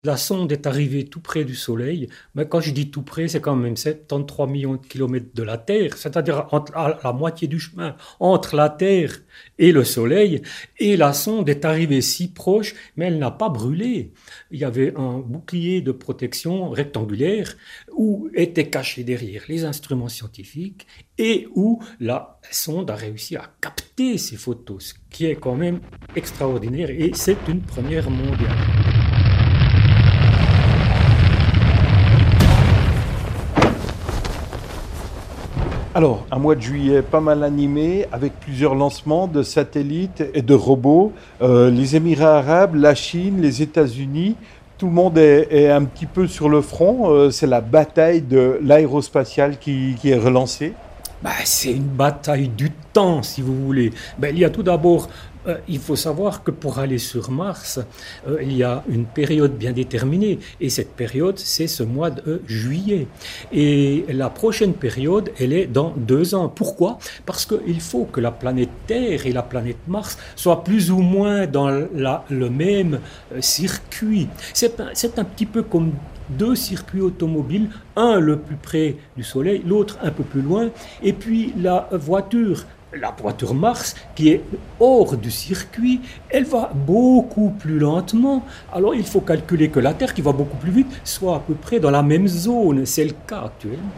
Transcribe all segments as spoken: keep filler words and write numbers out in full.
La sonde est arrivée tout près du Soleil, mais quand je dis tout près, c'est quand même soixante-treize millions de kilomètres de la Terre, c'est-à-dire entre, à la moitié du chemin entre la Terre et le Soleil, et la sonde est arrivée si proche, mais elle n'a pas brûlé. Il y avait un bouclier de protection rectangulaire où étaient cachés derrière les instruments scientifiques et où la sonde a réussi à capter ces photos, ce qui est quand même extraordinaire, et c'est une première mondiale. Alors, un mois de juillet pas mal animé, avec plusieurs lancements de satellites et de robots. Euh, les Émirats arabes, la Chine, les États-Unis, tout le monde est, est un petit peu sur le front. Euh, c'est la bataille de l'aérospatiale qui, qui est relancée. Ben, c'est une bataille du temps, si vous voulez. Ben, il y a tout d'abord, euh, il faut savoir que pour aller sur Mars, euh, il y a une période bien déterminée. Et cette période, c'est ce mois de euh, juillet. Et la prochaine période, elle est dans deux ans. Pourquoi? Parce qu'il faut que la planète Terre et la planète Mars soient plus ou moins dans la, le même euh, circuit. C'est un, c'est un petit peu comme deux circuits automobiles, un le plus près du Soleil, l'autre un peu plus loin, et puis la voiture, la voiture Mars, qui est hors du circuit, elle va beaucoup plus lentement. Alors il faut calculer que la Terre, qui va beaucoup plus vite, soit à peu près dans la même zone. C'est le cas actuellement.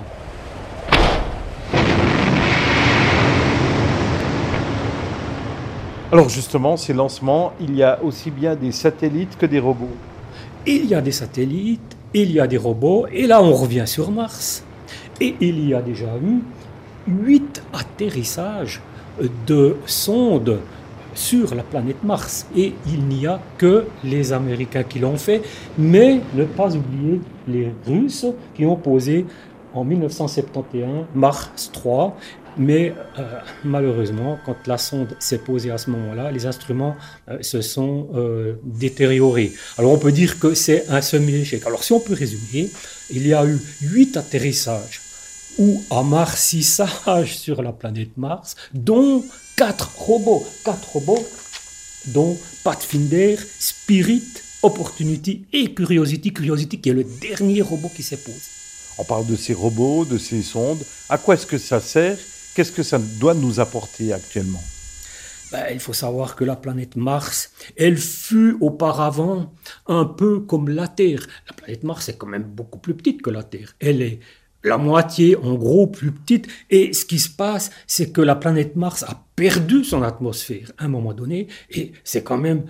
Alors justement, ces lancements, il y a aussi bien des satellites que des robots. Il y a des satellites, il y a des robots, et là on revient sur Mars. Et il y a déjà eu huit atterrissages de sondes sur la planète Mars. Et il n'y a que les Américains qui l'ont fait, mais ne pas oublier les Russes qui ont posé en mille neuf cent soixante et onze Mars trois. Mais euh, malheureusement, quand la sonde s'est posée à ce moment-là, les instruments euh, se sont euh, détériorés. Alors on peut dire que c'est un semi-échec. Alors si on peut résumer, il y a eu huit atterrissages ou amarcissages sur la planète Mars, dont quatre robots, quatre robots, dont Pathfinder, Spirit, Opportunity et Curiosity. Curiosity qui est le dernier robot qui s'est posé. On parle de ces robots, de ces sondes. À quoi est-ce que ça sert? Qu'est-ce que ça doit nous apporter actuellement? Ben, il faut savoir que la planète Mars, elle fut auparavant un peu comme la Terre. La planète Mars est quand même beaucoup plus petite que la Terre. Elle est la moitié, en gros, plus petite. Et ce qui se passe, c'est que la planète Mars a perdu son atmosphère à un moment donné. Et c'est quand même,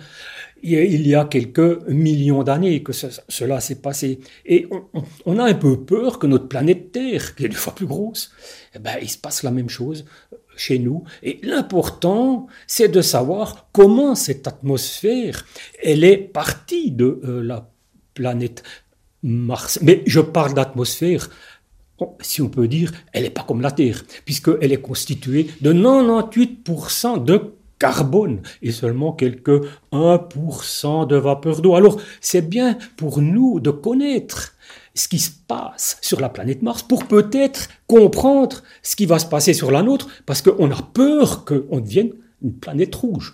il y a quelques millions d'années que ce, cela s'est passé. Et on, on a un peu peur que notre planète Terre, qui est deux fois plus grosse, eh ben, il se passe la même chose chez nous. Et l'important, c'est de savoir comment cette atmosphère, elle est partie de euh, la planète Mars. Mais je parle d'atmosphère, si on peut dire, elle n'est pas comme la Terre, puisqu'elle est constituée de quatre-vingt-dix-huit pour cent de carbone et seulement quelques un pour cent de vapeur d'eau. Alors, c'est bien pour nous de connaître ce qui se passe sur la planète Mars pour peut-être comprendre ce qui va se passer sur la nôtre, parce qu'on a peur qu'on devienne une planète rouge.